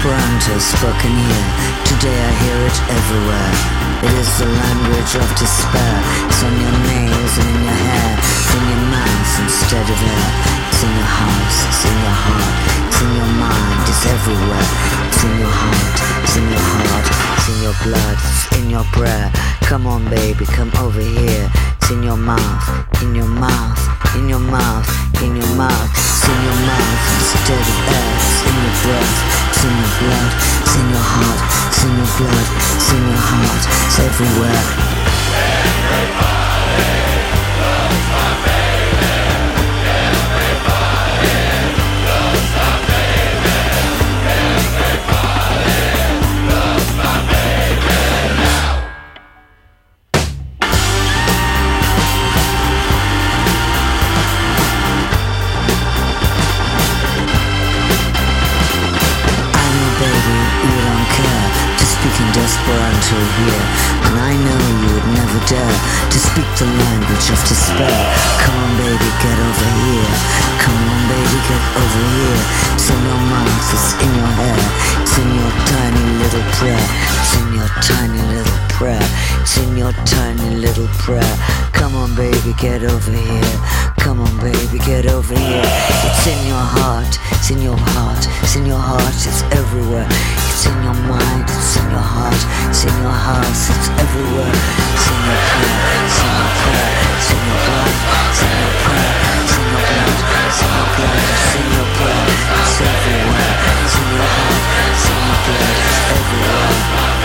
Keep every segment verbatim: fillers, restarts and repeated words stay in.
Esperanto spoken here. Today I hear it everywhere. It is the language of despair. It's on your nails and in your hair. It's in your mouth instead of air. It's in your house, it's in your heart. It's in your mind, it's everywhere. It's in your heart, it's in your heart. It's in your blood, it's in your prayer. Come on baby, come over here. It's in your mouth, in your mouth, in your mouth, in your mouth. It's in your mouth instead of air. It's in your breath, it's in your blood, it's in your heart, it's in your blood, it's in your heart, it's everywhere. Everybody loves my baby. Everybody loves my baby. Everybody loves my baby now. Esperanto here, and I know you would never dare to speak the language of despair. Come on baby, get over here. Come on baby, get over here. It's in your mouth, it's in your hair. It's in your tiny little prayer. It's in your tiny little prayer. It's in your tiny little prayer. Come on baby, get over here. Come on baby, get over here. It's in your heart, it's in your heart, it's in your heart, it's everywhere. It's in your mind, it's in your heart, it's in your house, it's everywhere. It's in your prayer, it's in your prayer, it's in your blood, it's in your prayer, it's in your blood, it's in your blood, it's in your prayer, it's everywhere. It's in your heart, it's in your blood, it's everywhere.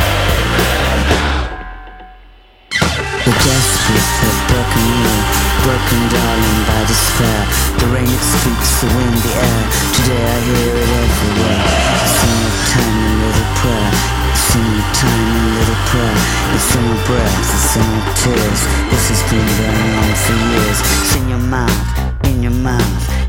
The desperate have broken you, broken darling by despair. The rain it speaks, the wind, the air. Today I hear it everywhere. It's in your tiny little prayer. It's in your tiny little prayer. It's in your breath, it's in your tears. This has been going on for years. It's in your mouth, in your mouth,